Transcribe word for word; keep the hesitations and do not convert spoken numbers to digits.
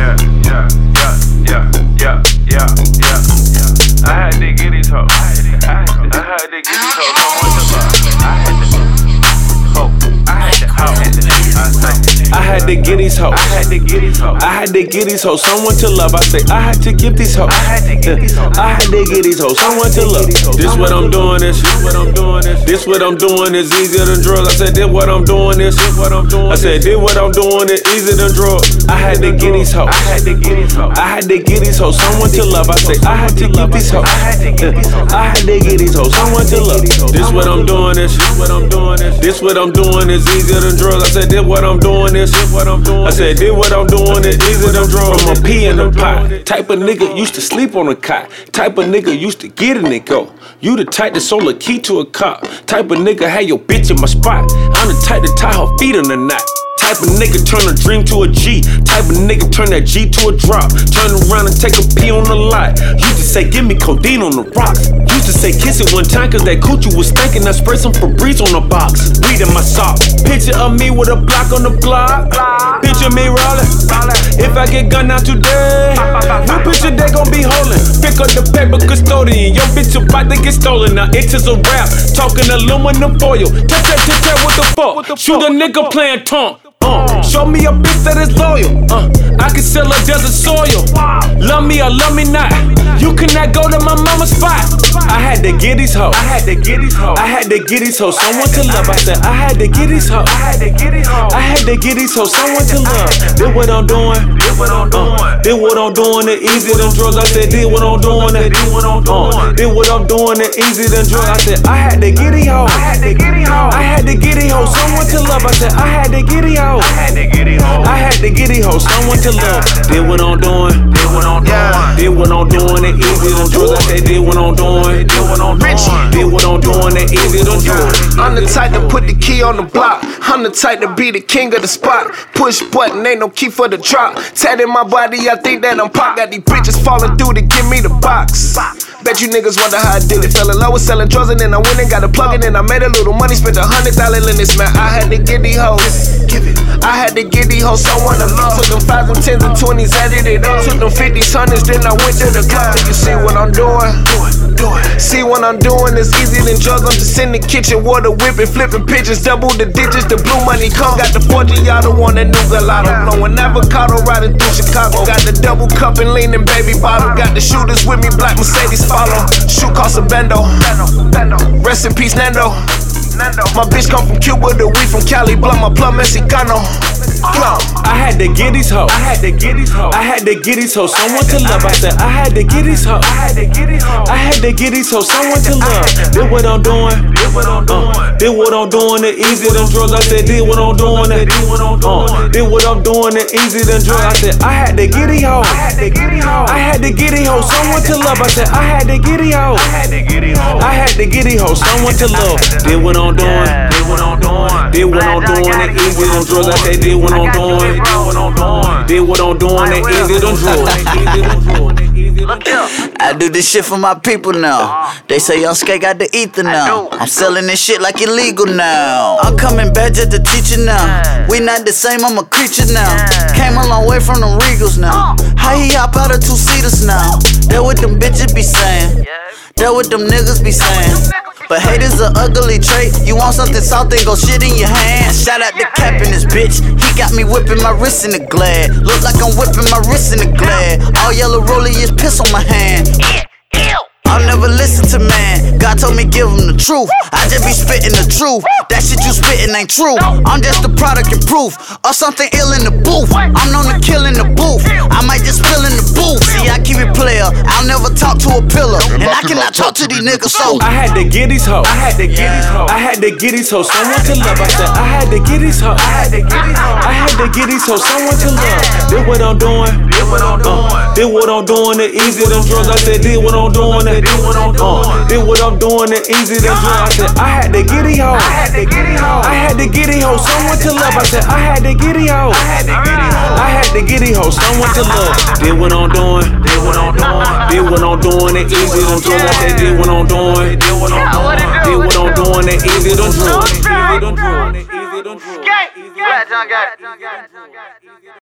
yeah, yeah, yeah, yeah, yeah, yeah, yeah. I had to get these hoes. I had to get these hoes. I had to ho. I had to ho. I had to get these hoes. I had to get these hoes. I had to get these hoes. Someone to love. I say I had to give these hoes. I had to get these hoes. I had to get these hoes. Someone to love. This what I'm doing. This. This what I'm doing. This. This what I'm doing is easier than drugs. I said this what I'm doing. This. This what I'm doing. I said this what I'm doing is easier than drugs. I had to get these hoes. I had to get these hoes. I had to get these hoes. Someone to love. I say I had to give these hoes. I had to get these hoes. I had to get these hoes. Someone to love. This what I'm doing. This. This what I'm doing. This. This what I'm doing is easier than drugs. I said this what I'm doing. This. This what I'm doing. I said this what I'm doing is easier than drugs. From a pee in the pot. Type of nigga used to sleep on a cot. Type of nigga used to get in and go. You the type that sold a key to a cop. Type of nigga had your bitch in my spot. I'm the type to tie her feet in the knot. Type of nigga turn a dream to a G. Type of nigga turn that G to a drop. Turn around and take a pee on the lot. Used to say give me codeine on the rocks. Used to say kiss it one time cause that coochie was stinking. I sprayed some Febreze on the box. Weed in my sock. Picture of me with a block on the block. Picture me rollin'. If I get gunned out today, new picture they gon' be holding. Pick up the paper custodian. Your bitch about to get stolen. Now it is a rap. Talking aluminum foil. Tap tap tap tap what the fuck. Shoot a nigga playing tongue. Uh, show me a bitch that is loyal. Uh, I can sell her desert soil. Love me or love me not. You cannot go to my mama's spot. I had to get these hoes. I had to get these hoes. I had to get these hoes. Someone to love. I said I had to get these hoes. I had to get these hoes. I had to get these hoes. Someone to love. Did what I'm doing. Did what I'm doing. Did what I'm doing. It easy than drugs. I said did what I'm doing. Did what I'm doing. Did what I'm doing. It easy than drugs. I said I had to get these hoes. I had to get these hoes. I had to get these hoes. Someone to love. I said I had to get these hoes. I had to get these hoes. I had to get these hoes. Someone to love. Did what I'm doing. Did what I'm doing. Did what I'm doing. It easy than drugs. I said did what I'm doing. Did what I'm doing. Did what I'm doing. It easy than drugs. I'm the type to put the key on the block. I'm the type to be the king of the spot. Push button, ain't no key for the drop. Tatted my body, I think that I'm pop. Got these bitches falling through to give me the box. Bet you niggas wonder how I did it. Fell in love with selling drugs and then I went and got a plug in and I made a little money. Spent a hundred dollars in this man. I had to get these hoes. Give it. I had to get these hoes someone to love. Took them fives and tens and twenties, added it up. Took them fifties, hundreds, then I went to the club. You see what I'm doing? See what I'm doing? It's easy than drugs. I'm just in the kitchen, water whipping, flipping pigeons, double the digits. The blue money come. Got the four G, y'all the one that knew gelato. Blowing avocado, riding through Chicago. Got the double cup and leaning baby bottle. Got the shooters with me, black Mercedes follow. Shoot cost a bendo. Rest in peace, Nando. My bitch come from Cuba, the weed from Cali. Blood my plum Mexicano. I had to get these hoes. I had to get these hoes. I had to get these hoes. Someone to love. I said I had to get these hoes. I had to get these hoes. I had to get these hoes. Someone to love. Did what I'm doing. Did what I'm doing. Did what I'm doing. It easy than drugs. I said did what I'm doing. Did what I'm doing. Did what I'm doing. It easy than drugs. I said I had to get these hoes. I had to get these hoes. I had to get these hoes. Someone to love. I said I had to get these hoes. I had to get these hoes. I had to get these hoes. Someone to love. Did what I'm doing. Did what I'm doing. Did what I'm doing. It easy than drugs. I said did what I'm doing. Did what I'm doing. Did what I'm doing. It easy than drugs. I do this shit for my people now. They say Young Skate got the ether now. I'm selling this shit like illegal now. I'm coming back just to teach you now. We not the same, I'm a creature now. Came a long way from them Regals now. How he hop out of two seaters now? That what them bitches be saying. That what them niggas be saying. But hate is an ugly trait. You want something soft, then go shit in your hand. Shout out to Cap in this bitch. He got me whipping my wrist in the glad. Look like I'm whipping my wrist in the glad. All yellow rollie is piss on my hand. I'll never listen to man. God told me give him the truth. I just be spitting the truth. That shit you spitting ain't true. I'm just the product and proof of something ill in the booth. I'm known to kill in the booth. I might just spill in the booth. See, I keep it player. I'll never talk to a pillar, and I cannot talk to these niggas. So I had to get these hoes. I had to get these hoes. I had to get these hoes. Someone to love. I said I had to get these hoes. I had to get these hoes. I had to get these hoes. Someone to love. Did what I'm doing. Did what I'm doing. Did what I'm doing. It easy than drugs. I said did what I'm doing. Did what I'm doing. Did what I'm doing. It easy than drugs. I said I had to get these hoes. I had to get these hoes. I had to get these hoes. Someone to love. I said I had to get these hoes. I had to get these hoes. I had to get these hoes. Someone to love. Did what I'm doing. Did what I'm doing. Did what I'm doing. It easy than drugs. I said did what I'm doing. Did what I'm doing. Did what I'm doing. It easy than drugs. Easy than drugs. Easy than drugs.